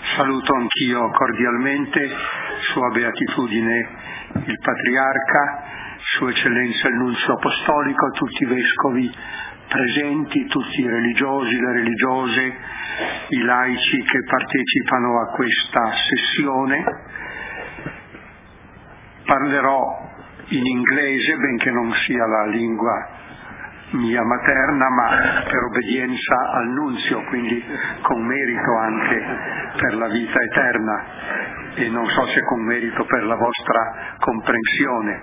Saluto anch'io cordialmente Sua Beatitudine il Patriarca, Sua Eccellenza il Nunzio Apostolico, tutti i Vescovi presenti, tutti i religiosi, le religiose, i laici che partecipano a questa sessione. Parlerò in inglese, benché non sia la lingua mia materna, ma per obbedienza al Nunzio, quindi con merito anche per la vita eterna e non so se con merito per la vostra comprensione.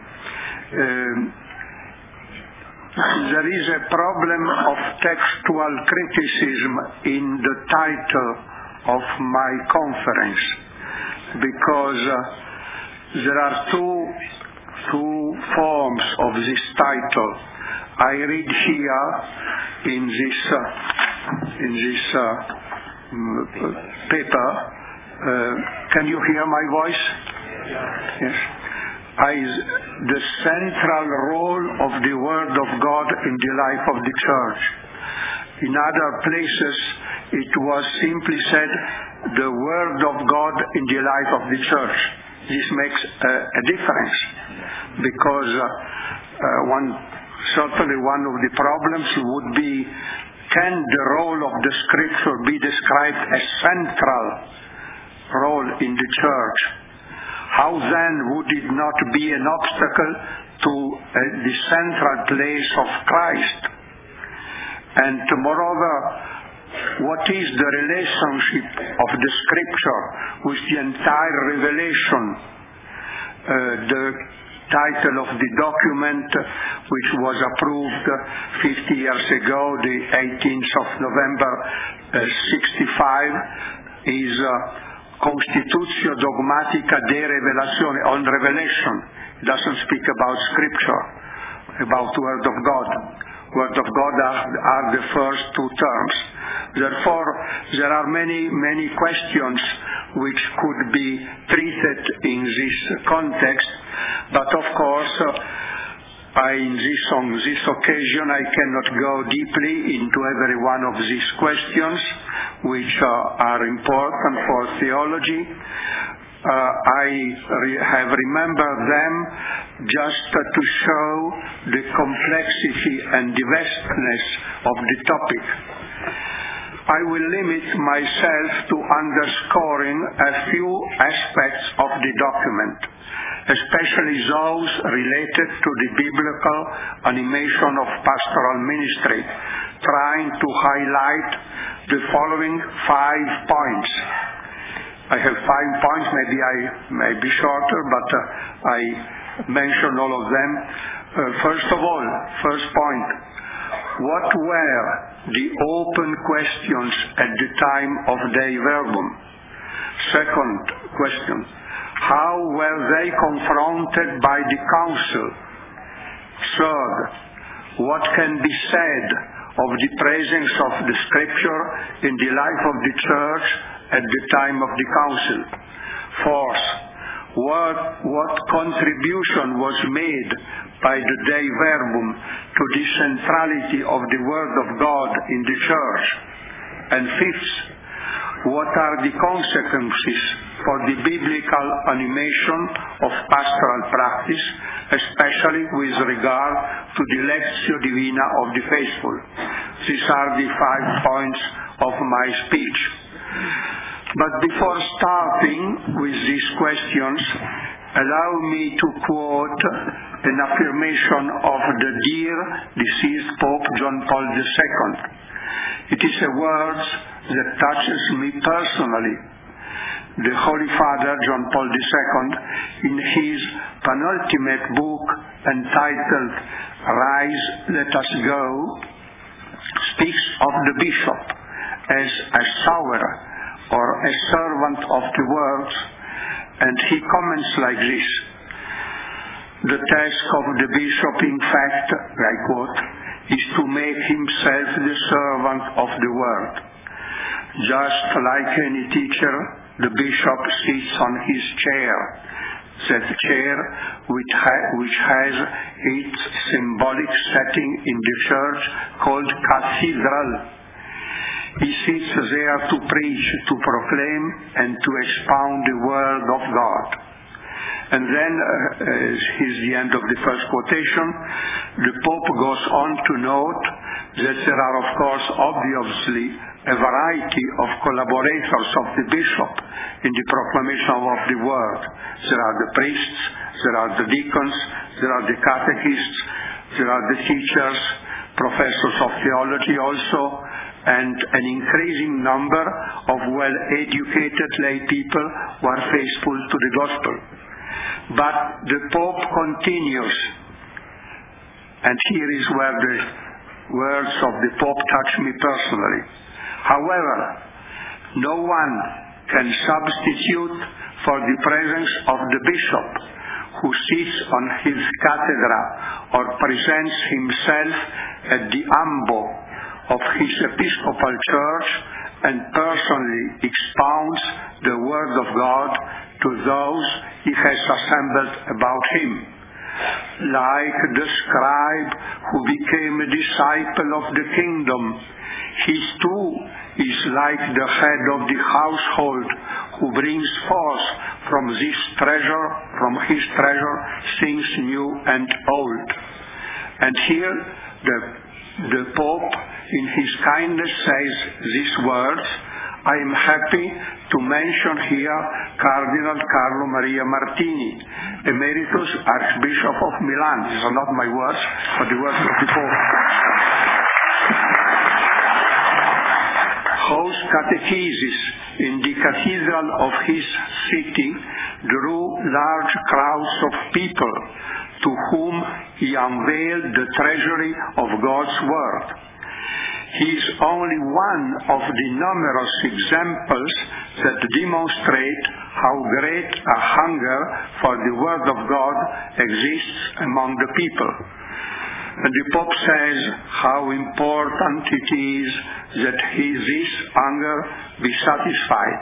There is a problem of textual criticism in the title of my conference because there are two forms of this title. I read here in this paper. Can you hear my voice? Yes. The central role of the Word of God in the life of the Church. In other places, it was simply said, the Word of God in the life of the Church. This makes a difference because certainly one of the problems would be, can the role of the Scripture be described as central role in the Church? How then would it not be an obstacle to the central place of Christ? And moreover, what is the relationship of the Scripture with the entire revelation? The title of the document, which was approved 50 years ago, the 18th of November 65, is Constitutio Dogmatica de Revelazione, on revelation. It doesn't speak about Scripture, about Word of God. Word of God are the first two terms. Therefore, there are many questions which could be treated in this context, but of course, on this occasion, I cannot go deeply into every one of these questions, which are important for theology. I have remembered them just to show the complexity and the vastness of the topic. I will limit myself to underscoring a few aspects of the document, especially those related to the biblical animation of pastoral ministry, trying to highlight the following 5 points. I have 5 points, maybe I may be shorter, but I mention all of them. First of all, first point, what were the open questions at the time of Dei Verbum? Second question, how were they confronted by the Council? Third, what can be said of the presence of the Scripture in the life of the Church at the time of the Council? Fourth, what contribution was made by the Dei Verbum to the centrality of the Word of God in the Church? And fifth, what are the consequences for the biblical animation of pastoral practice, especially with regard to the Lectio Divina of the faithful? These are the 5 points of my speech. But before starting with these questions, allow me to quote an affirmation of the dear deceased Pope John Paul II. It is a word that touches me personally. The Holy Father John Paul II, in his penultimate book entitled Rise, Let Us Go, speaks of the bishop as a sower or a servant of the word, and he comments like this: the task of the bishop, in fact, I quote, is to make himself the servant of the word. Just like any teacher, the bishop sits on his chair, that chair which has its symbolic setting in the church called cathedral. He sits there to preach, to proclaim, and to expound the word of God. And then, here's the end of the first quotation, the Pope goes on to note that there are, of course, obviously, a variety of collaborators of the bishop in the proclamation of the word. There are the priests, there are the deacons, there are the catechists, there are the teachers, professors of theology also, and an increasing number of well-educated lay people who are faithful to the gospel. But the Pope continues, and here is where the words of the Pope touch me personally. However, no one can substitute for the presence of the bishop who sits on his cathedra or presents himself at the ambo of his episcopal church and personally expounds the word of God to those he has assembled about him. Like the scribe who became a disciple of the kingdom, he too is like the head of the household who brings forth from his treasure, things new and old. And here the Pope in his kindness says these words. I am happy to mention here Cardinal Carlo Maria Martini, Emeritus Archbishop of Milan. These are not my words, but the words of the Pope. Whose catechesis in the cathedral of his city drew large crowds of people to whom he unveiled the treasury of God's Word. He is only one of the numerous examples that demonstrate how great a hunger for the Word of God exists among the people. And the Pope says how important it is that this hunger be satisfied.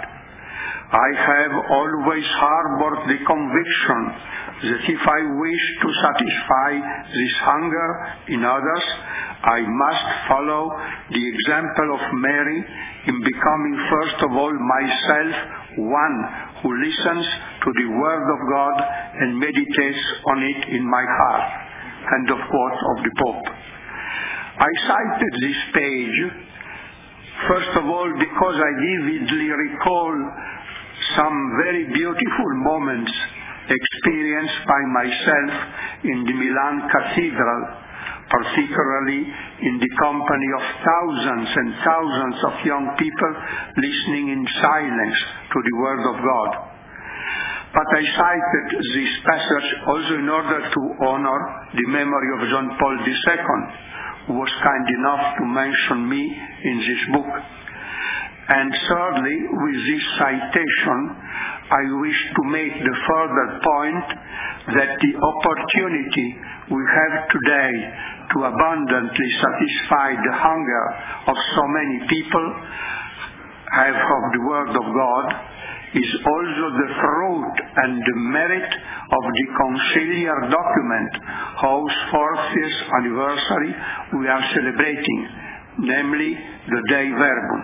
I have always harbored the conviction that if I wish to satisfy this hunger in others, I must follow the example of Mary in becoming first of all myself one who listens to the Word of God and meditates on it in my heart. End of quote of the Pope. I cited this page, first of all, because I vividly recall some very beautiful moments experienced by myself in the Milan Cathedral, particularly in the company of thousands and thousands of young people listening in silence to the Word of God. But I cited this passage also in order to honor the memory of John Paul II, who was kind enough to mention me in this book. And thirdly, with this citation, I wish to make the further point that the opportunity we have today to abundantly satisfy the hunger of so many people have of the Word of God is also the fruit and the merit of the conciliar document whose 40th anniversary we are celebrating, namely the Dei Verbum.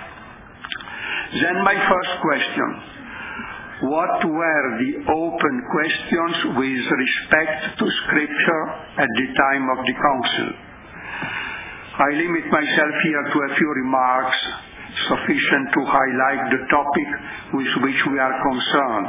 Then my first question: what were the open questions with respect to Scripture at the time of the Council? I limit myself here to a few remarks sufficient to highlight the topic with which we are concerned.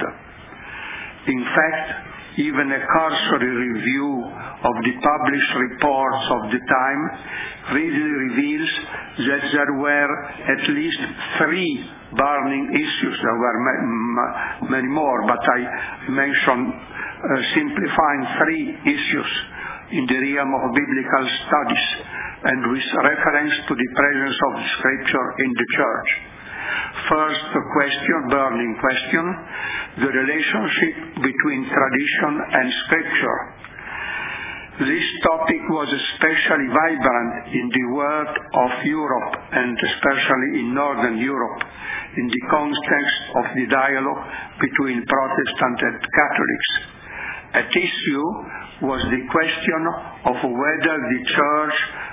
In fact, even a cursory review of the published reports of the time really reveals that there were at least 3 burning issues. There were many more, but I mention simplifying 3 issues in the realm of biblical studies and with reference to the presence of Scripture in the Church. First burning question, the relationship between tradition and Scripture. This topic was especially vibrant in the world of Europe and especially in Northern Europe in the context of the dialogue between Protestant and Catholics. At issue was the question of whether the Church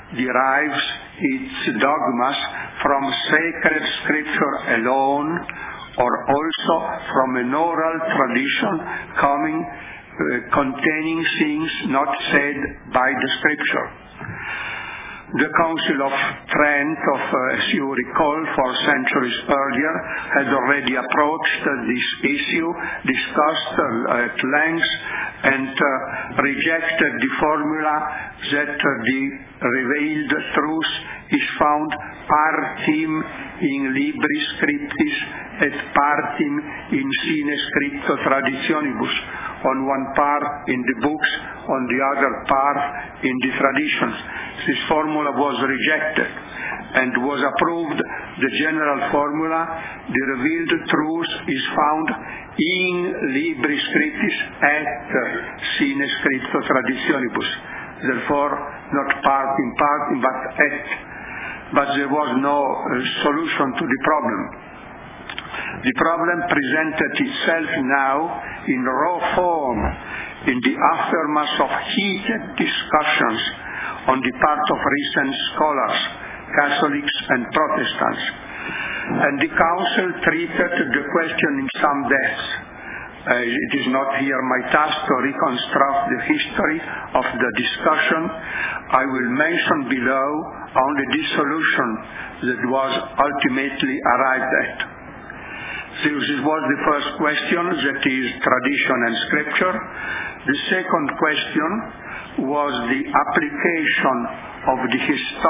derives its dogmas from sacred scripture alone, or also from an oral tradition containing things not said by the scripture. The Council of Trent, as you recall, 4 centuries earlier, had already approached this issue, discussed at length, and rejected the formula that the revealed truth is found partim in libris scriptis et partim in sine scripto traditionibus, on one part in the books, on the other part in the traditions. This formula was rejected and was approved the general formula: the revealed truth is found in libris scriptis et sine scripto traditionibus. Therefore, not partim partim, but et. But there was no solution to the problem. The problem presented itself now in raw form in the aftermath of heated discussions on the part of recent scholars, Catholics and Protestants. And the Council treated the question in some depth. It is not here my task to reconstruct the history of the discussion. I will mention below only the solution that was ultimately arrived at. This was the first question, that is tradition and scripture. The second question was the application of the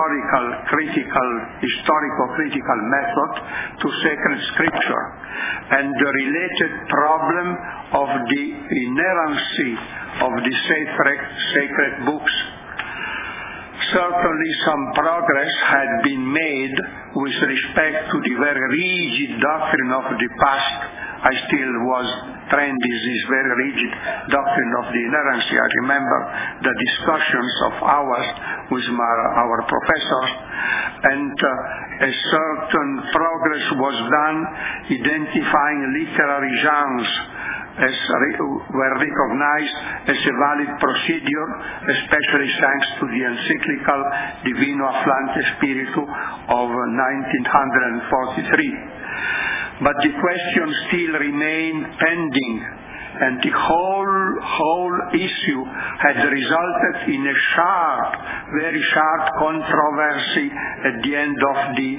historical-critical method to sacred scripture, and the related problem of the inerrancy of the sacred books. Certainly some progress had been made with respect to the very rigid doctrine of the past. I still was trained in this very rigid doctrine of the inerrancy. I remember the discussions of ours with our professors, and a certain progress was done identifying literary genres as were recognized as a valid procedure, especially thanks to the encyclical Divino Afflante Spiritu of 1943. But the question still remained pending, and the whole issue had resulted in a very sharp controversy at the end of the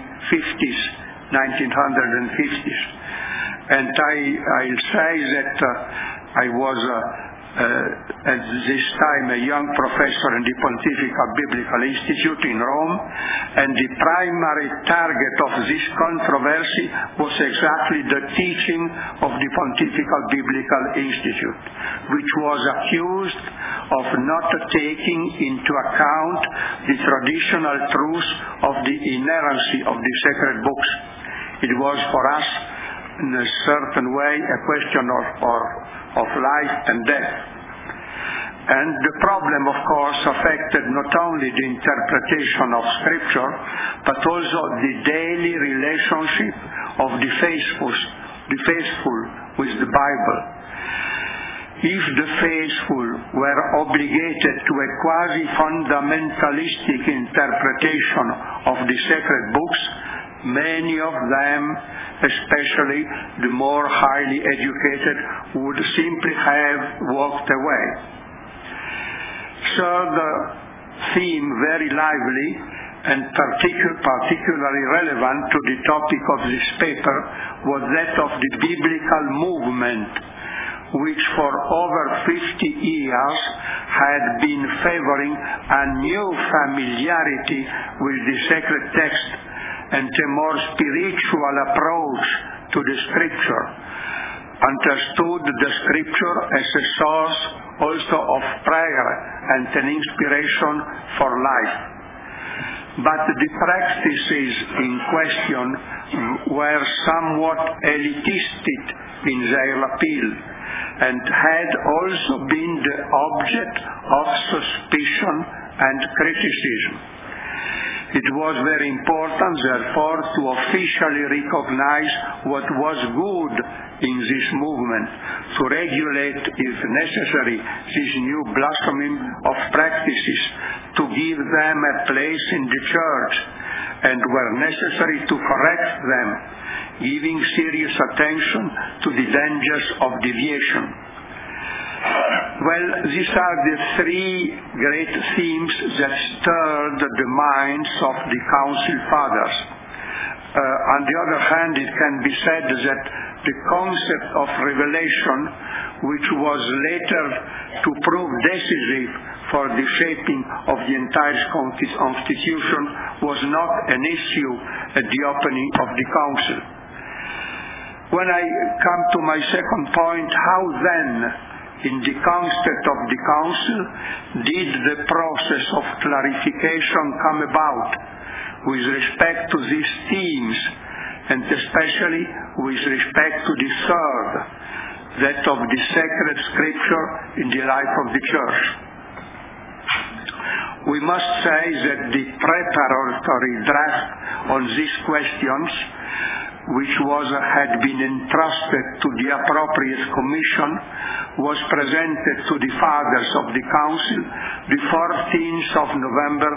1950s. And I'll say that I was at this time a young professor in the Pontifical Biblical Institute in Rome, and the primary target of this controversy was exactly the teaching of the Pontifical Biblical Institute, which was accused of not taking into account the traditional truth of the inerrancy of the sacred books. It was for us, in a certain way, a question of life and death. And the problem, of course, affected not only the interpretation of Scripture, but also the daily relationship of the faithful with the Bible. If the faithful were obligated to a quasi-fundamentalistic interpretation of the sacred books, many of them, especially the more highly educated, would simply have walked away. Third theme, very lively and particularly relevant to the topic of this paper, was that of the biblical movement, which for over 50 years had been favoring a new familiarity with the sacred text and a more spiritual approach to the Scripture, understood the Scripture as a source also of prayer and an inspiration for life. But the practices in question were somewhat elitistic in their appeal, and had also been the object of suspicion and criticism. It was very important, therefore, to officially recognize what was good in this movement, to regulate, if necessary, this new blossoming of practices, to give them a place in the church, and where necessary to correct them, giving serious attention to the dangers of deviation. Well, these are the three great themes that stirred the minds of the Council Fathers. On the other hand, it can be said that the concept of revelation, which was later to prove decisive for the shaping of the entire constitution, was not an issue at the opening of the Council. When I come to my second point, how then, in the context of the Council, did the process of clarification come about with respect to these themes, and especially with respect to the third, that of the sacred scripture in the life of the Church? We must say that the preparatory draft on these questions, which had been entrusted to the appropriate commission, was presented to the Fathers of the Council the 14th of November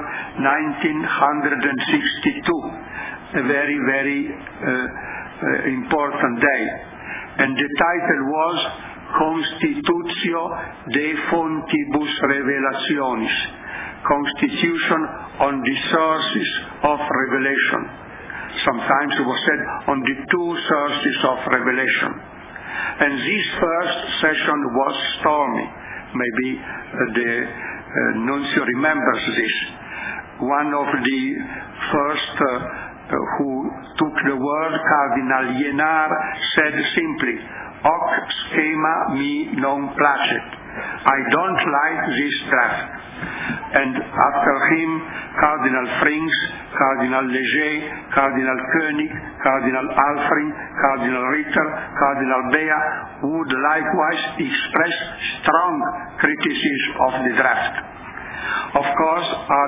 1962, a very, very important day. And the title was Constitutio de Fontibus Revelationis, Constitution on the Sources of Revelation. Sometimes it was said on the two sources of revelation. And this first session was stormy. Maybe the nuncio remembers this. One of the first who took the word, Cardinal Liénard, said simply, "Hoc schema mi non placet." I don't like this draft. And after him, Cardinal Frings, Cardinal Léger, Cardinal Koenig, Cardinal Alfring, Cardinal Ritter, Cardinal Bea would likewise express strong criticism of the draft. Of course,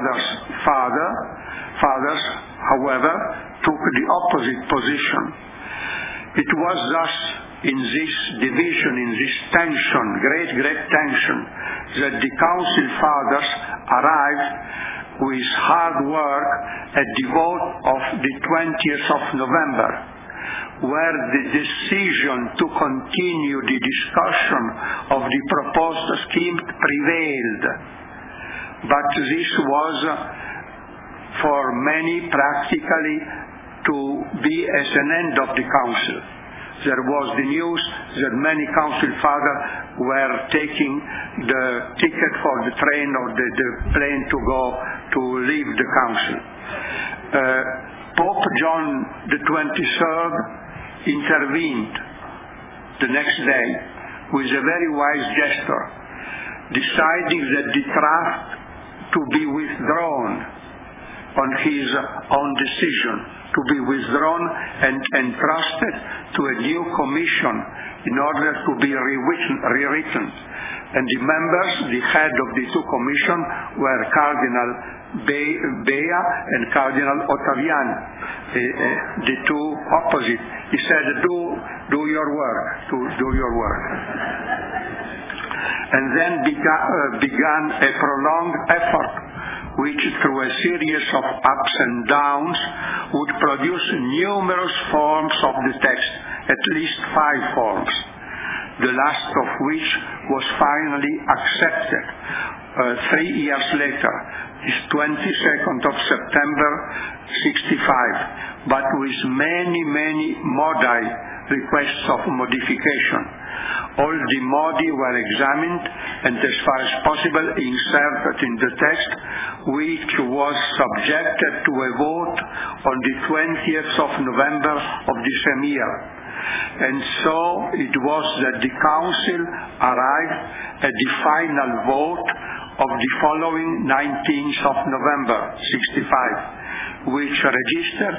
fathers, however, took the opposite position. It was thus in this division, in this tension, great tension, that the Council Fathers arrived with hard work at the vote of the 20th of November, where the decision to continue the discussion of the proposed scheme prevailed. But this was for many practically to be as an end of the Council. There was the news that many Council Fathers were taking the ticket for the train or the plane to go to leave the Council. Pope John the 23rd intervened the next day with a very wise gesture, deciding that the draft to be withdrawn on his own decision, to be withdrawn and entrusted to a new commission in order to be rewritten. And the members, the head of the two commissions, were Cardinal Bea and Cardinal Ottaviani, the two opposite. He said, do your work, do your work. And then began a prolonged effort, which through a series of ups and downs would produce numerous forms of the text, at least 5 forms, the last of which was finally accepted 3 years later, is 22nd of September 65, but with many modi, requests of modification. All the modi were examined and as far as possible inserted in the text, which was subjected to a vote on the 20th of November of the same year. And so it was that the Council arrived at the final vote of the following 19th of November 65, which registered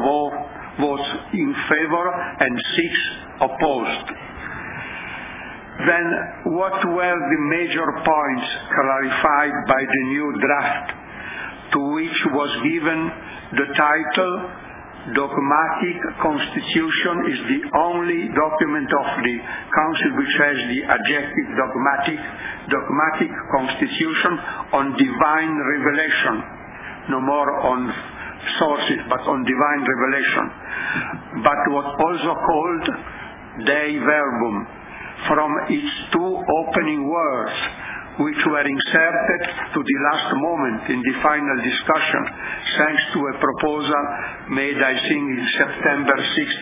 2,344 votes in favor and 6 opposed. Then what were the major points clarified by the new draft, to which was given the title Dogmatic Constitution is the only document of the Council which has the adjective dogmatic Constitution on divine revelation, no more on sources, but on divine revelation, but was also called Dei Verbum, from its two opening words, which were inserted to the last moment in the final discussion, thanks to a proposal made, I think, in September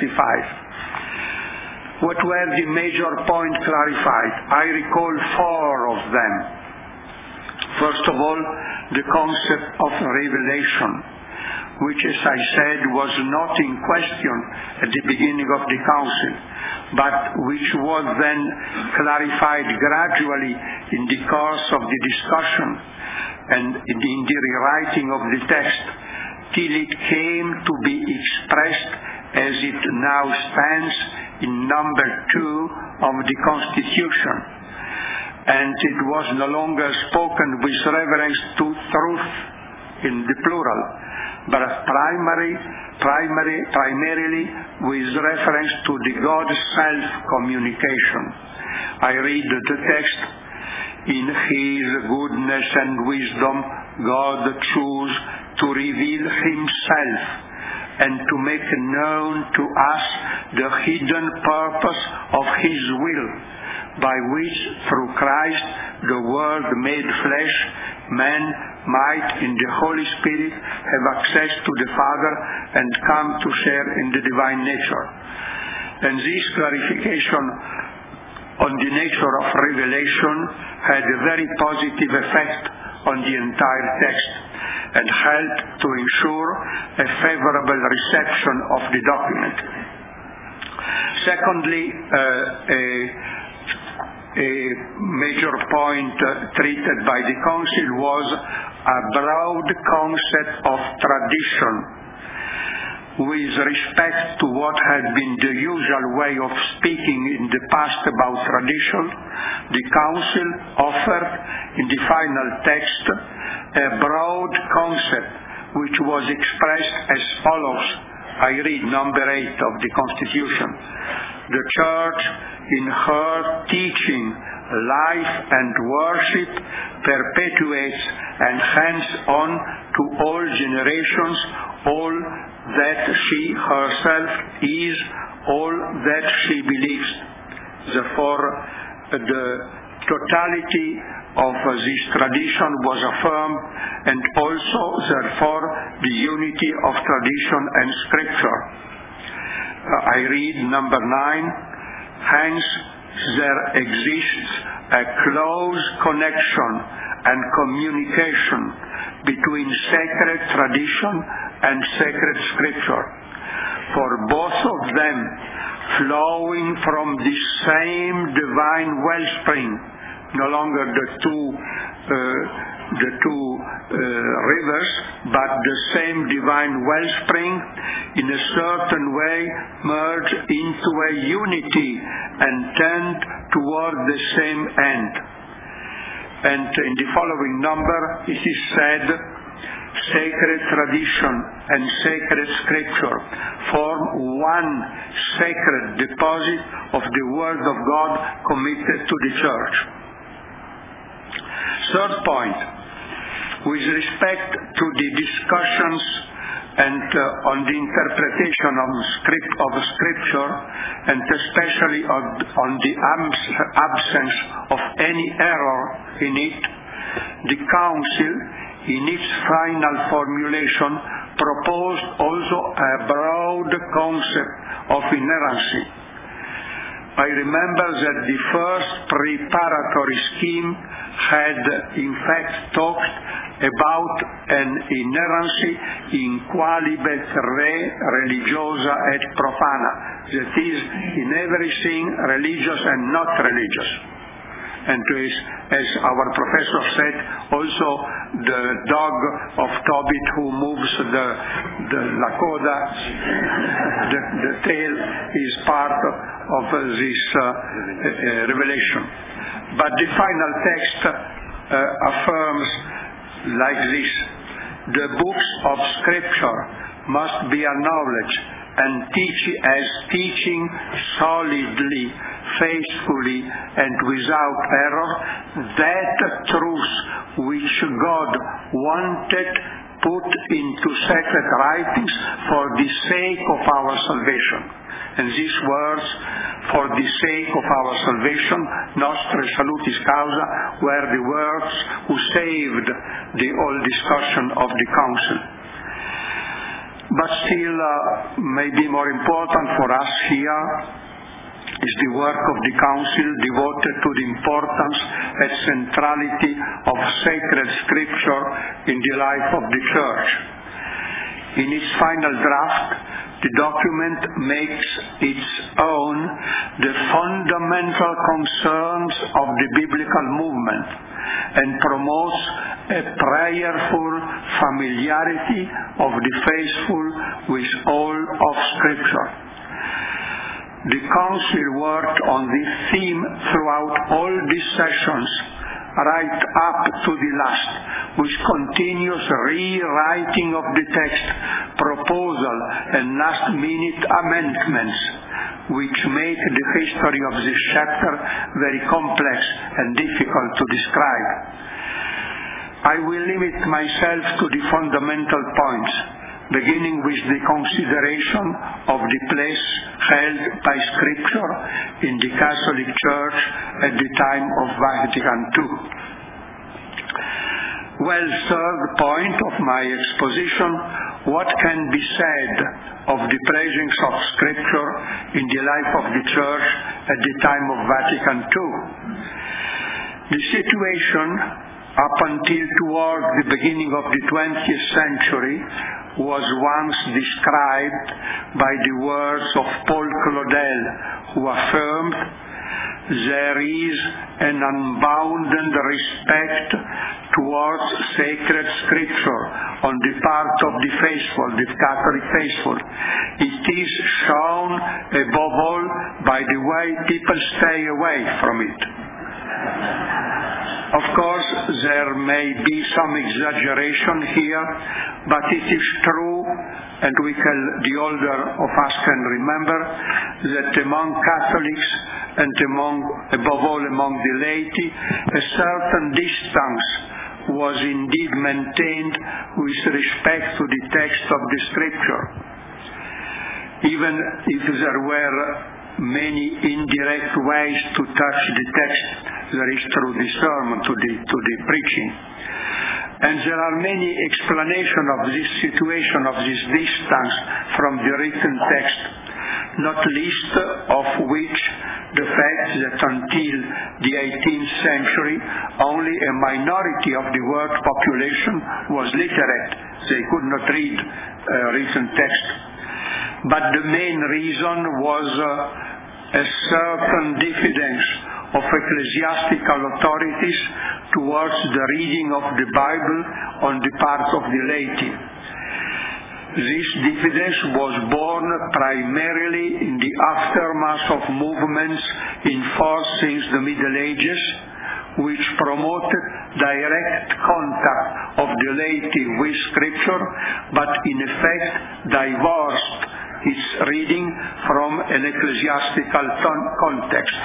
65. What were the major points clarified? I recall four of them. First of all, the concept of revelation, which, as I said, was not in question at the beginning of the Council, but which was then clarified gradually in the course of the discussion and in the rewriting of the text, till it came to be expressed as it now stands in number 2 of the Constitution. And it was no longer spoken with reference to truth in the plural, but primarily with reference to the God self-communication. I read the text: in His goodness and wisdom, God chose to reveal Himself and to make known to us the hidden purpose of His will, by which, through Christ, the Word made flesh, man might, in the Holy Spirit, have access to the Father and come to share in the divine nature. And this clarification on the nature of revelation had a very positive effect on the entire text and helped to ensure a favorable reception of the document. Secondly, a major point treated by the Council was a broad concept of tradition. With respect to what had been the usual way of speaking in the past about tradition, the Council offered in the final text a broad concept which was expressed as follows. I read number 8 of the Constitution. The Church, in her teaching, life and worship, perpetuates and hands on to all generations all that she herself is, all that she believes. Therefore, the totality of this tradition was affirmed, and also, therefore, the unity of tradition and Scripture. I read number 9. Hence, there exists a close connection and communication between sacred tradition and sacred Scripture, for both of them flowing from the same divine wellspring, no longer the two rivers, but the same divine wellspring, in a certain way merge into a unity and tend toward the same end. And in the following number it is said, sacred tradition and sacred Scripture form one sacred deposit of the Word of God committed to the Church. Third point, with respect to the discussions and on the interpretation of Scripture, and especially on the absence of any error in it, the Council, in its final formulation, proposed also a broad concept of inerrancy. I remember that the first preparatory scheme had in fact talked about an inerrancy in qualibet re religiosa et profana, that is, in everything religious and not religious. And as our professor said, also the dog of Tobit who moves the Lakoda, the tail is part of this revelation. But the final text affirms like this: the books of Scripture must be acknowledged and teaching solidly, faithfully, and without error that truth which God wanted put into sacred writings for the sake of our salvation. And these words, for the sake of our salvation, Nostre Salutis Causa, were the words who saved the whole discussion of the Council. But still, maybe more important for us here is the work of the Council devoted to the importance and centrality of sacred Scripture in the life of the Church. In its final draft, the document makes its own the fundamental concerns of the biblical movement and promotes a prayerful familiarity of the faithful with all of Scripture. The Council worked on this theme throughout all these sessions, right up to the last, with continuous rewriting of the text, proposal and last-minute amendments, which make the history of this chapter very complex and difficult to describe. I will limit myself to the fundamental points, beginning with the consideration of the place held by Scripture in the Catholic Church at the time of Vatican II. Well, third point of my exposition, what can be said of the presence of Scripture in the life of the Church at the time of Vatican II? The situation up until toward the beginning of the 20th century was once described by the words of Paul Claudel, who affirmed, "There is an unbounded respect towards sacred Scripture on the part of the faithful, the Catholic faithful. It is shown above all by the way people stay away from it." Of course, there may be some exaggeration here, but it is true, and the older of us can remember, that among Catholics and above all among the laity, a certain distance was indeed maintained with respect to the text of the Scripture. Even if there were many indirect ways to touch the text, there is through the sermon, to the preaching. And there are many explanations of this situation, of this distance from the written text, not least of which the fact that until the 18th century, only a minority of the world population was literate. They could not read written text. But the main reason was a certain diffidence of ecclesiastical authorities towards the reading of the Bible on the part of the laity. This diffidence was born primarily in the aftermath of movements in force since the Middle Ages, which promoted direct contact of the laity with Scripture, but in effect divorced its reading from an ecclesiastical context.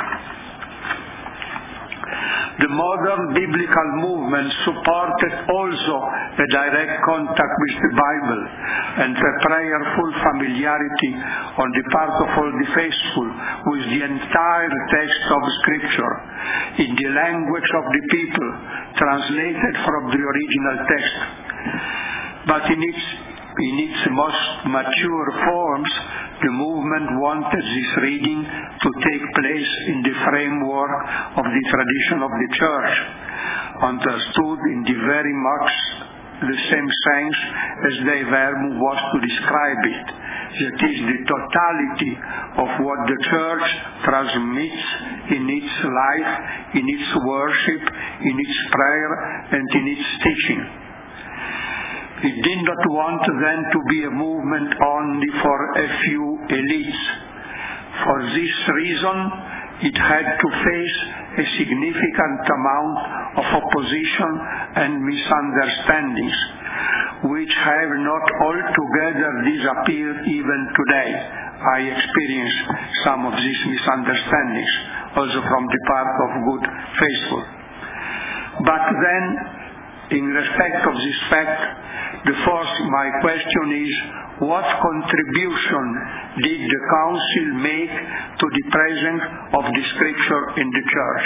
The modern biblical movement supported also a direct contact with the Bible and a prayerful familiarity on the part of all the faithful with the entire text of Scripture in the language of the people, translated from the original text. But in its most mature forms, the movement wanted this reading to take place in the framework of the tradition of the Church, understood in the very much the same sense as they were was to describe it, that is the totality of what the Church transmits in its life, in its worship, in its prayer, and in its teaching. It did not want then to be a movement only for a few elites. For this reason, it had to face a significant amount of opposition and misunderstandings, which have not altogether disappeared even today. I experience some of these misunderstandings, also from the part of good faithful. But then, in respect of this fact, my question is, what contribution did the Council make to the presence of the Scripture in the Church?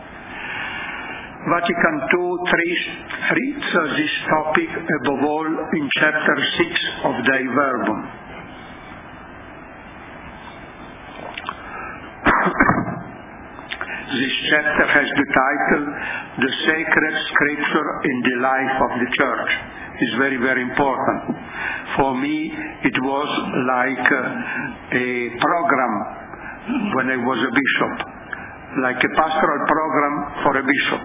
Vatican II treats this topic above all in chapter 6 of Dei Verbum. This chapter has the title, The Sacred Scripture in the Life of the Church. It's very, very important. For me, it was like a program when I was a bishop, like a pastoral program for a bishop.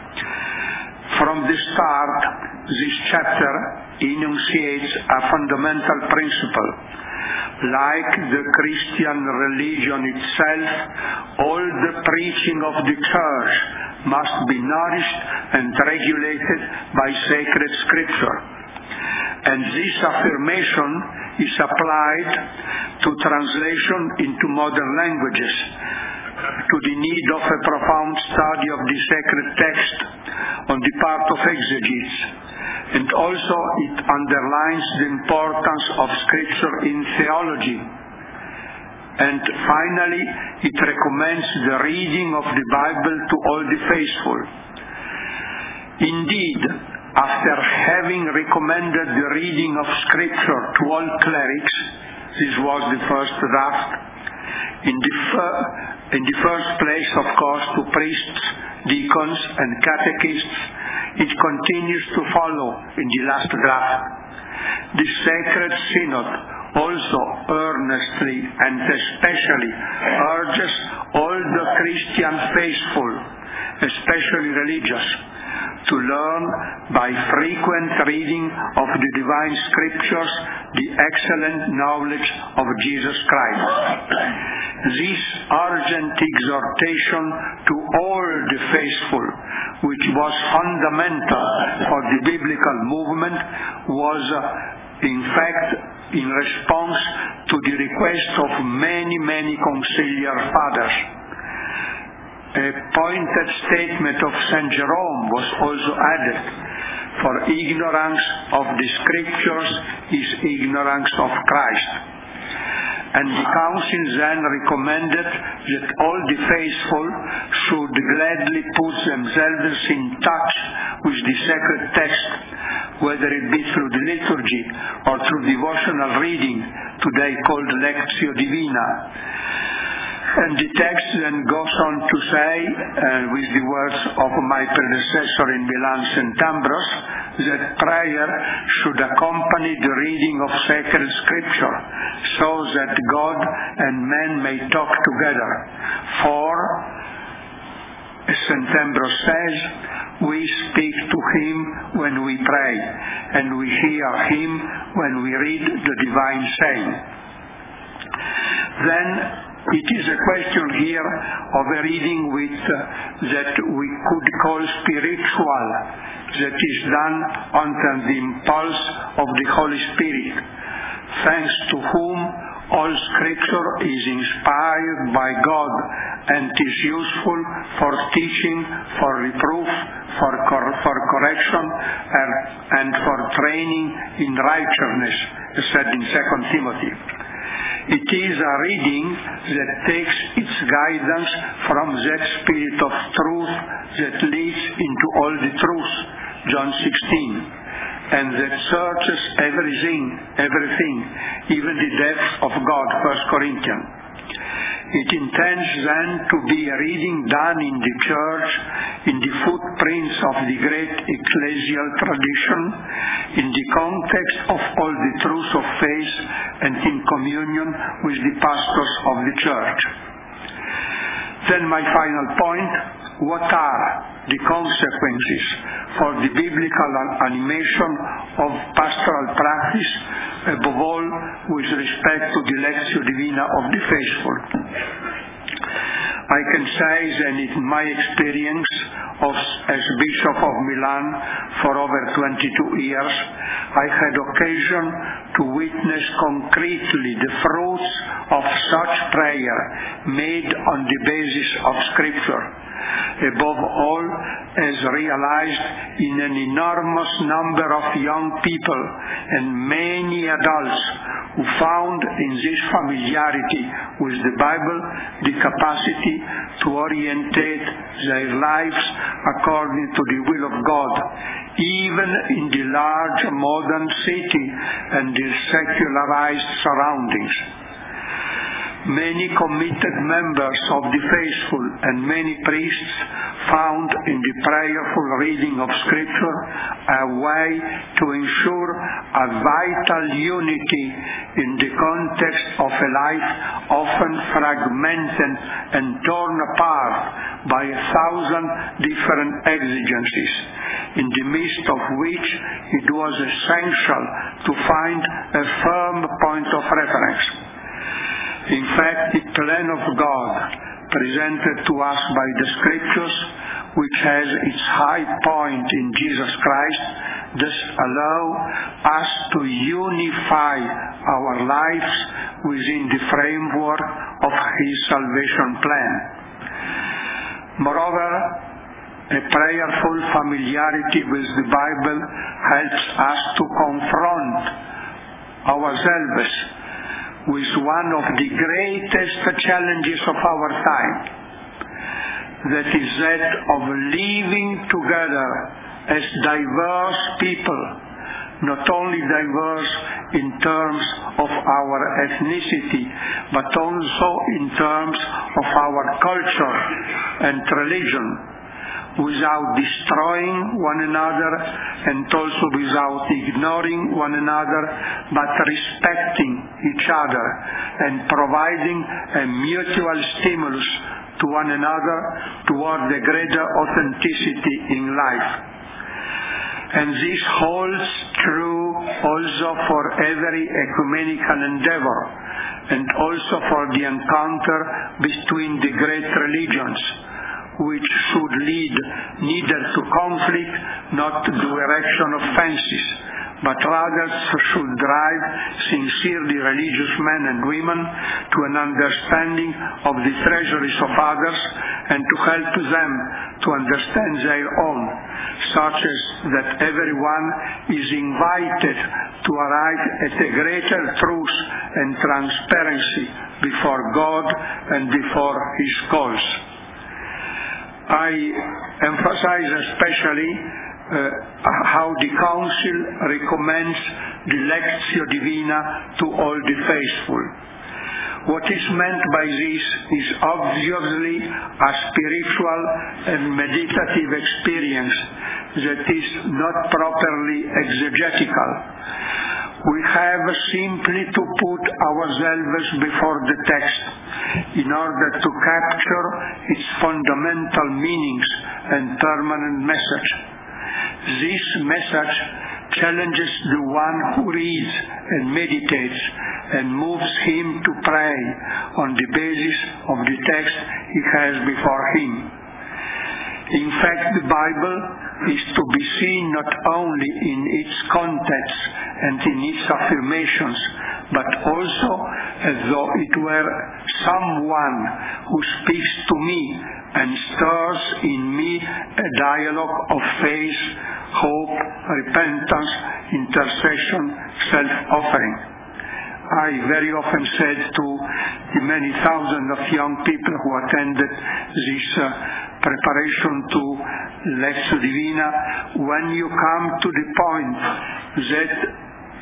From the start, this chapter enunciates a fundamental principle. Like the Christian religion itself, all the preaching of the Church must be nourished and regulated by sacred Scripture. And this affirmation is applied to translation into modern languages, to the need of a profound study of the sacred text on the part of exegetes, and also it underlines the importance of Scripture in theology. And finally, it recommends the reading of the Bible to all the faithful. Indeed, after having recommended the reading of Scripture to all clerics, this was the first draft, in the first place, of course, to priests, deacons, and catechists, it continues to follow in the last draft. The Sacred Synod also earnestly and especially urges all the Christian faithful, especially religious, to learn by frequent reading of the divine scriptures the excellent knowledge of Jesus Christ. This urgent exhortation to all the faithful, which was fundamental for the biblical movement, was in fact in response to the request of many, many conciliar fathers. A pointed statement of St. Jerome was also added, for ignorance of the Scriptures is ignorance of Christ. And the Council then recommended that all the faithful should gladly put themselves in touch with the sacred text, whether it be through the liturgy or through devotional reading, today called Lectio Divina. And the text then goes on to say, with the words of my predecessor in Milan, St. Ambrose, that prayer should accompany the reading of sacred Scripture, so that God and man may talk together. For, as St. Ambrose says, we speak to Him when we pray, and we hear Him when we read the divine saying. Then, it is a question here of a reading that we could call spiritual, that is done under the impulse of the Holy Spirit, thanks to whom all Scripture is inspired by God and is useful for teaching, for reproof, for correction, and for training in righteousness, as said in 2 Timothy. It is a reading that takes its guidance from that Spirit of truth that leads into all the truth, John 16, and that searches everything, even the depths of God, 1 Corinthians. It intends then to be a reading done in the Church, in the footprints of the great ecclesial tradition, in the context of all the truths of faith, and in communion with the pastors of the Church. Then my final point: what are the consequences for the biblical animation of pastoral practice, above all with respect to the Lectio Divina of the faithful? I can say that in my experience as Bishop of Milan for over 22 years, I had occasion to witness concretely the fruits of such prayer made on the basis of Scripture, above all as realized in an enormous number of young people and many adults who found in this familiarity with the Bible the capacity to orientate their lives according to the will of God, even in the large modern city and the secularized surroundings. Many committed members of the faithful and many priests found in the prayerful reading of Scripture a way to ensure a vital unity in the context of a life often fragmented and torn apart by 1,000 different exigencies, in the midst of which it was essential to find a firm point of reference. In fact, the plan of God presented to us by the Scriptures, which has its high point in Jesus Christ, does allow us to unify our lives within the framework of His salvation plan. Moreover, a prayerful familiarity with the Bible helps us to confront ourselves with one of the greatest challenges of our time, that is that of living together as diverse people, not only diverse in terms of our ethnicity, but also in terms of our culture and religion, without destroying one another and also without ignoring one another, but respecting each other and providing a mutual stimulus to one another toward a greater authenticity in life. And this holds true also for every ecumenical endeavor, and also for the encounter between the great religions, which should lead neither to conflict nor to the erection of fences, but rather should drive sincerely religious men and women to an understanding of the treasuries of others and to help them to understand their own, such as that everyone is invited to arrive at a greater truth and transparency before God and before His cause. I emphasize especially how the Council recommends the Lectio Divina to all the faithful. What is meant by this is obviously a spiritual and meditative experience that is not properly exegetical. We have simply to put ourselves before the text in order to capture its fundamental meanings and permanent message. This message challenges the one who reads and meditates and moves him to pray on the basis of the text he has before him. In fact, the Bible is to be seen not only in its context and in its affirmations, but also as though it were someone who speaks to me and stirs in me a dialogue of faith, hope, repentance, intercession, self-offering. I very often said to the many thousands of young people who attended this preparation to Lectio Divina, when you come to the point that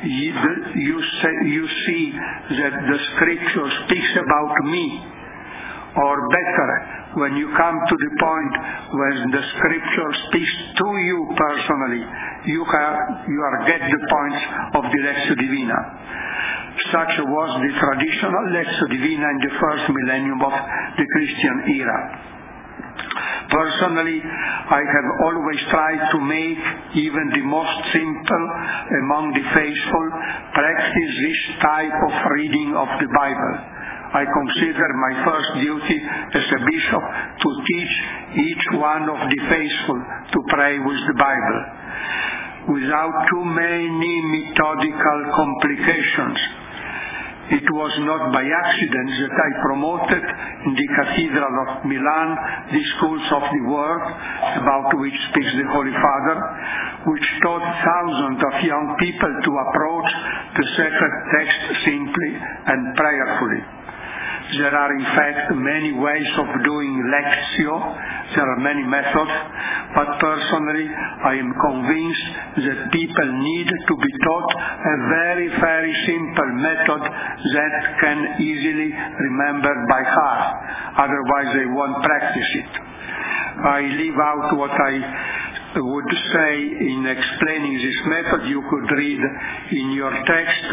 you see that the Scripture speaks about me, or better, when you come to the point where the Scripture speaks to you personally, you get the points of the Lectio Divina. Such was the traditional Lectio Divina in the first millennium of the Christian era. Personally, I have always tried to make even the most simple among the faithful practice this type of reading of the Bible. I consider my first duty as a bishop to teach each one of the faithful to pray with the Bible, without too many methodical complications. It was not by accident that I promoted in the Cathedral of Milan the schools of the Word, about which speaks the Holy Father, which taught thousands of young people to approach the sacred text simply and prayerfully. There are in fact many ways of doing lectio, there are many methods, but personally I am convinced that people need to be taught a very, very simple method that can easily remember by heart, otherwise they won't practice it. I leave out what I would say in explaining this method. You could read in your text.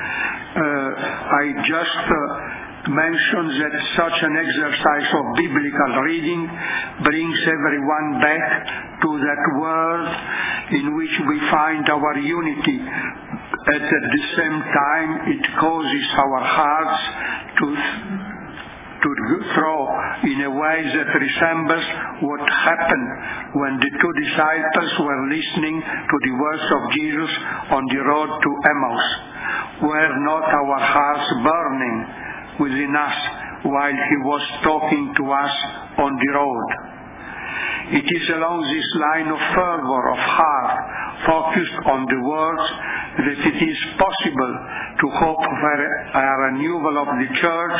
I just mentions that such an exercise of biblical reading brings everyone back to that world in which we find our unity. At the same time, it causes our hearts to throw in a way that resembles what happened when the two disciples were listening to the words of Jesus on the road to Emmaus. Were not our hearts burning within us while he was talking to us on the road? It is along this line of fervor of heart, focused on the words, that it is possible to hope for a renewal of the Church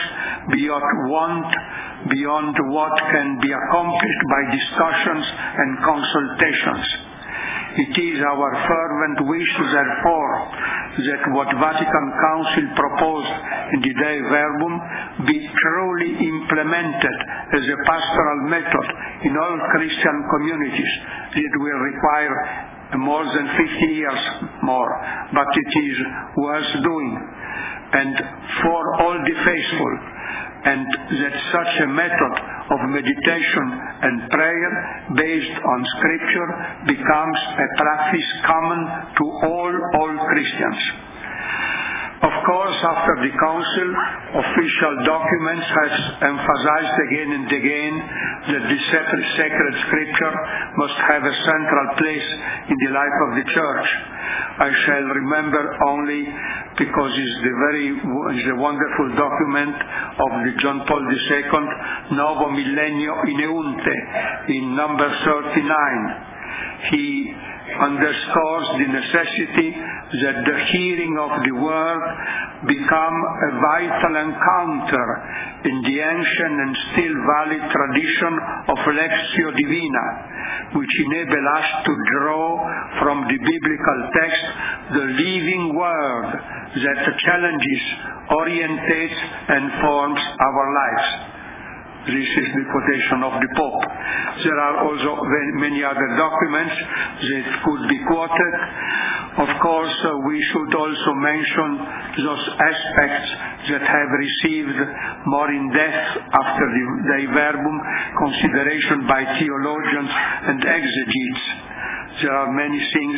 beyond what can be accomplished by discussions and consultations. It is our fervent wish, therefore, that what Vatican Council proposed in the Dei Verbum be truly implemented as a pastoral method in all Christian communities. It will require more than 50 years more, but it is worth doing, and for all the faithful, and that such a method of meditation and prayer based on Scripture becomes a practice common to all Christians. Of course, after the Council, official documents has emphasized again and again that the sacred Scripture must have a central place in the life of the Church. I shall remember only, because it's a wonderful document of the John Paul II, Novo Millennio in Eunte, in number 39. He underscores the necessity that the hearing of the Word become a vital encounter in the ancient and still valid tradition of Lectio Divina, which enable us to draw from the biblical text the living Word that challenges, orientates, and forms our lives. This is the quotation of the Pope. There are also many other documents that could be quoted. Of course, we should also mention those aspects that have received more in-depth after the Dei Verbum consideration by theologians and exegetes. There are many things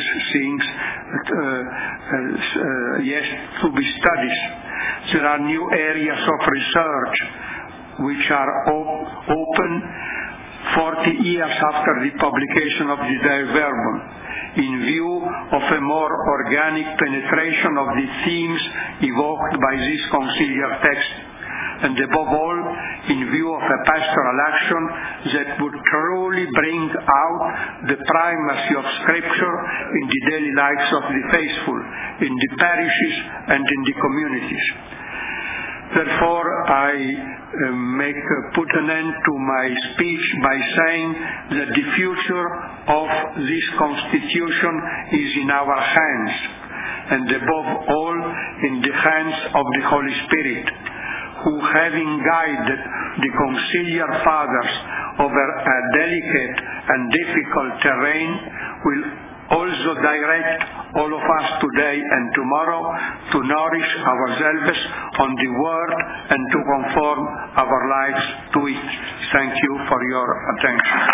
yet to be studied. There are new areas of research which are open 40 years after the publication of the Dei Verbum, in view of a more organic penetration of the themes evoked by this conciliar text, and above all, in view of a pastoral action that would truly bring out the primacy of Scripture in the daily lives of the faithful, in the parishes and in the communities. Therefore, I put an end to my speech by saying that the future of this Constitution is in our hands, and above all in the hands of the Holy Spirit, who, having guided the conciliar fathers over a delicate and difficult terrain, will also direct all of us today and tomorrow to nourish ourselves on the Word and to conform our lives to it. Thank you for your attention.